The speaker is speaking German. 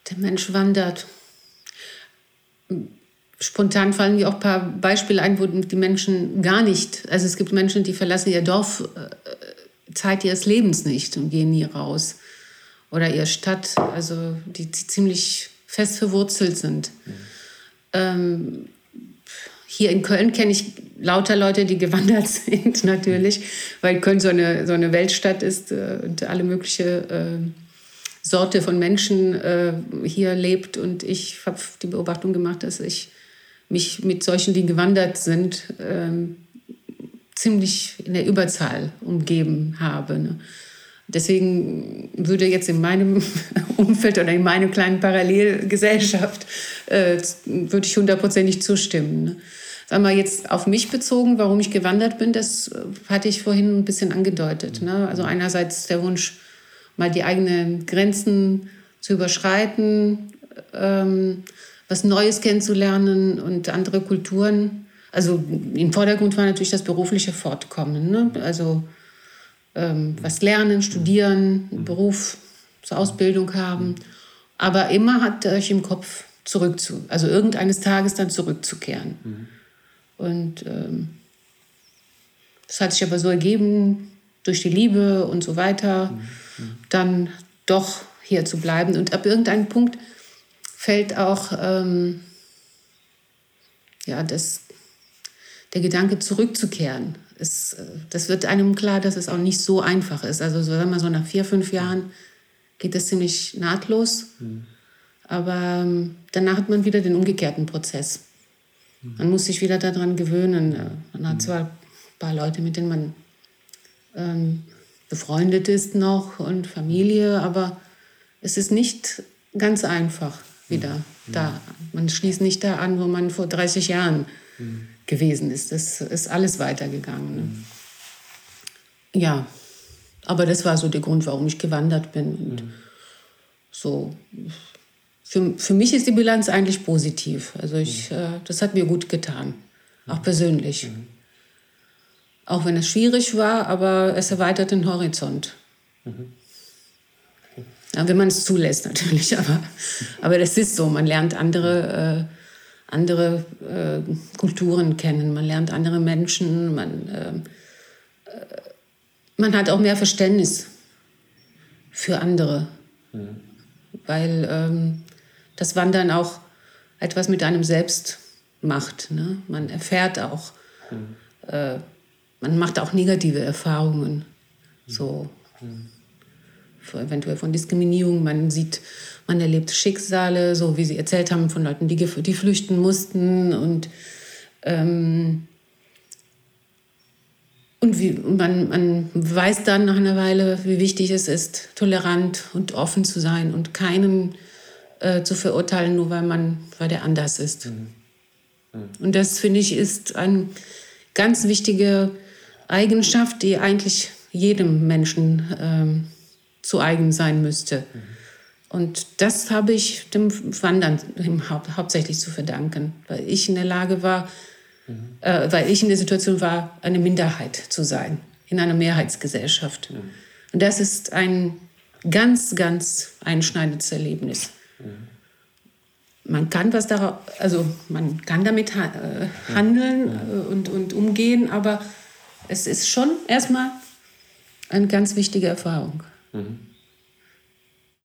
Der Mensch wandert. Spontan fallen mir auch ein paar Beispiele ein, wo die Menschen gar nicht, also es gibt Menschen, die verlassen ihr Dorf Zeit ihres Lebens nicht und gehen nie raus. Oder ihre Stadt, also die ziemlich fest verwurzelt sind. Hier in Köln kenne ich lauter Leute, die gewandert sind, natürlich, weil Köln so eine Weltstadt ist und alle mögliche Sorte von Menschen hier lebt. Und ich habe die Beobachtung gemacht, dass ich mich mit solchen, die gewandert sind, ziemlich in der Überzahl umgeben habe. Ne? Deswegen würde jetzt in meinem Umfeld oder in meiner kleinen Parallelgesellschaft würde ich 100% zustimmen. Ne? Sagen wir jetzt auf mich bezogen, warum ich gewandert bin, das hatte ich vorhin ein bisschen angedeutet. Ne? Also einerseits der Wunsch, mal die eigenen Grenzen zu überschreiten, was Neues kennenzulernen und andere Kulturen. Also im Vordergrund war natürlich das berufliche Fortkommen. Ne? Also was lernen, studieren, einen Beruf, zur Ausbildung haben. Aber immer hatte ich im Kopf also irgendeines Tages dann zurückzukehren. Und das hat sich aber so ergeben, durch die Liebe und so weiter, dann doch hier zu bleiben. Und ab irgendeinem Punkt fällt auch der Gedanke zurückzukehren. Das wird einem klar, dass es auch nicht so einfach ist. Also sagen wir so nach 4-5 Jahren geht das ziemlich nahtlos. Aber danach hat man wieder den umgekehrten Prozess. Man muss sich wieder daran gewöhnen. Man hat zwar ein paar Leute, mit denen man befreundet ist noch und Familie, aber es ist nicht ganz einfach wieder da. Man schließt nicht da an, wo man vor 30 Jahren gewesen ist. Das ist alles weitergegangen. Ne? Ja, aber das war so der Grund, warum ich gewandert bin. Und so, für mich ist die Bilanz eigentlich positiv. Also das hat mir gut getan, auch persönlich. Auch wenn es schwierig war, aber es erweitert den Horizont. Ja, wenn man es zulässt natürlich, aber das ist so. Man lernt andere Kulturen kennen, man lernt andere Menschen, man hat auch mehr Verständnis für andere, weil das Wandern auch etwas mit einem selbst macht. Ne? Man erfährt auch, man macht auch negative Erfahrungen, so eventuell von Diskriminierung. Man erlebt Schicksale, so wie Sie erzählt haben, von Leuten, die flüchten mussten. Und man weiß dann nach einer Weile, wie wichtig es ist, tolerant und offen zu sein und keinen zu verurteilen, nur weil der anders ist. Und das, finde ich, ist eine ganz wichtige Eigenschaft, die eigentlich jedem Menschen zu eigen sein müsste. Und das habe ich dem Wandern hauptsächlich zu verdanken, weil ich in der Lage war, weil ich in der Situation war, eine Minderheit zu sein, in einer Mehrheitsgesellschaft. Und das ist ein ganz, ganz einschneidendes Erlebnis. Man kann man kann damit handeln und umgehen, aber es ist schon erstmal eine ganz wichtige Erfahrung.